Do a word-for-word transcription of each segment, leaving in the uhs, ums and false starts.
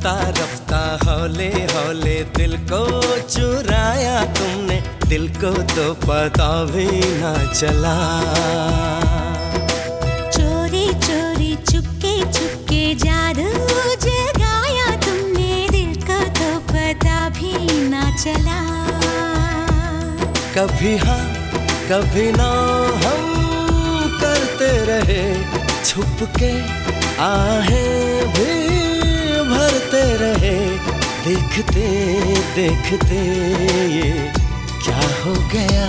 रफ्ता रफ्ता हौले हौले दिल को चुराया तुमने, दिल को तो पता भी ना चला। चोरी चोरी चुपके चुपके जादू जगाया तुमने, दिल को तो पता भी ना चला। कभी हाँ कभी ना हम करते रहे छुप के, आहें भी भरते रहे, देखते देखते ये क्या हो गया।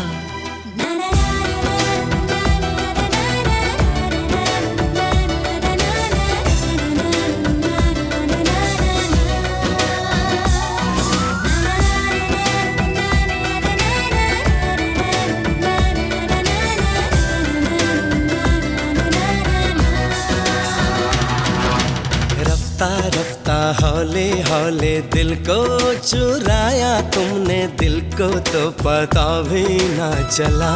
रफ्ता रफ्ता हौले हौले दिल को चुराया तुमने, दिल को तो पता भी ना चला।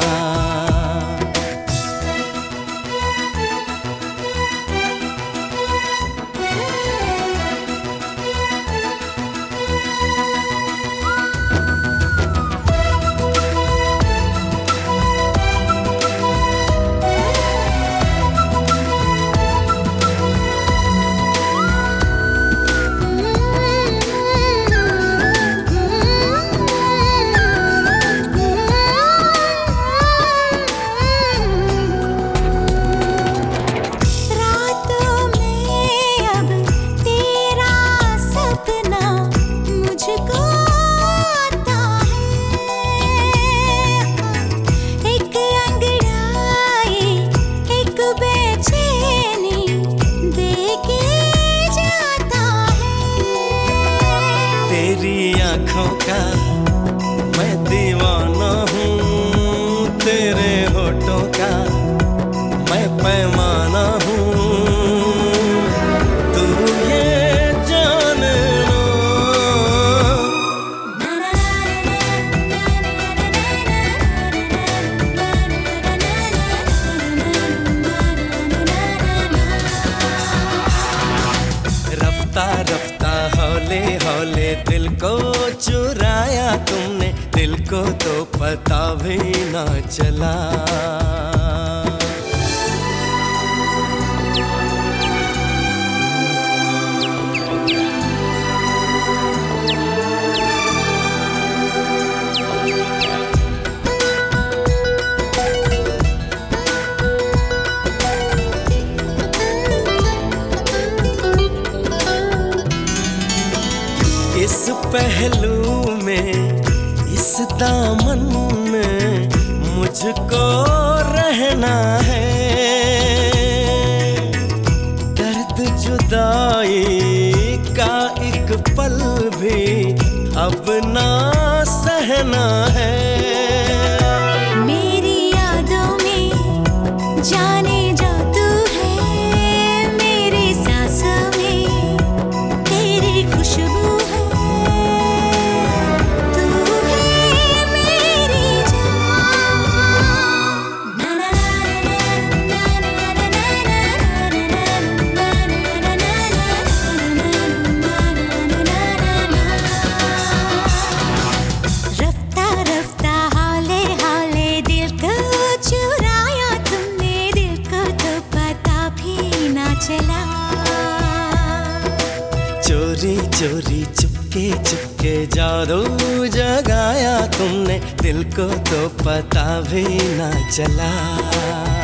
तेरी आँखों का मैं दीवाना हूँ, तेरे होठों का मैं पैमाना हूँ, तू ये जान लो। रफ्ता रफ्ता हौले हौले दिल को चुराया तुमने, दिल को तो पता भी ना चला। इस पहलू में इस दामन में मुझको रहना है, दर्द जुदाई का एक पल भी अब ना सहना है। मेरी यादों में जाने जा तू है, मेरी सांसों में तेरी खुशबू चला। चोरी चोरी चुपके चुपके जादू जगाया तुमने, दिल को तो पता भी ना चला।